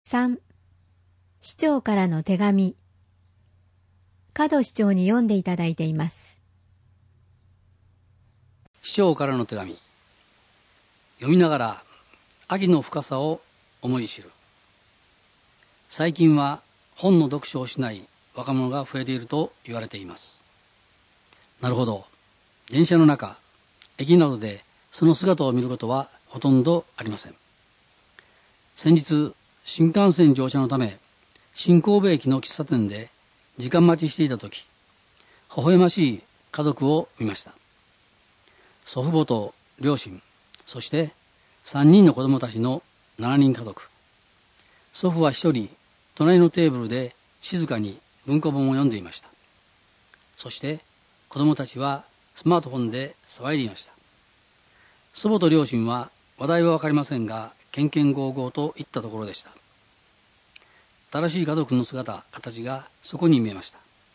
3. 市長からの手紙。門市長に読んでいただいています。 市長からの手紙。読みながら秋の深さを思い知る。最近は本の読書をしない若者が増えていると言われています。なるほど。電車の中、駅などでその姿を見ることはほとんどありません。先日、新幹線乗車のため新神戸駅の喫茶店で時間待ちしていたとき、微笑ましい家族を見ました。祖父母と両親、そして3人の子供たちの7人家族。祖父は1人、隣のテーブルで静かに文庫本を読んでいました。そして子供たちはスマートフォンで騒いでいました。祖母と両親は話題は分かりませんが、けんけんごうごうといったところでした。新しい家族の姿、形がそこに見えました。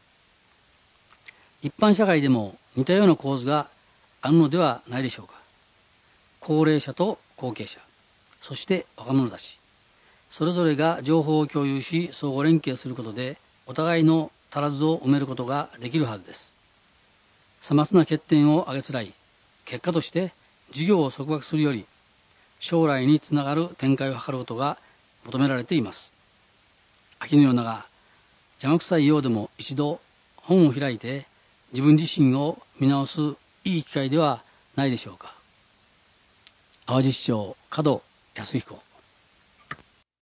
一般社会でも似たような構図があるのではないでしょうか。高齢者と後継者、そして若者たち、それぞれが情報を共有し相互連携することでお互いの足らずを埋めることができるはずです。さまつな欠点を挙げつらい、結果として事業を束縛するより将来につながる展開を図ることが求められています。秋の夜長、邪魔くさいようでも一度本を開いて自分自身を見直すいい機会ではないでしょうか。淡路市長門康彦。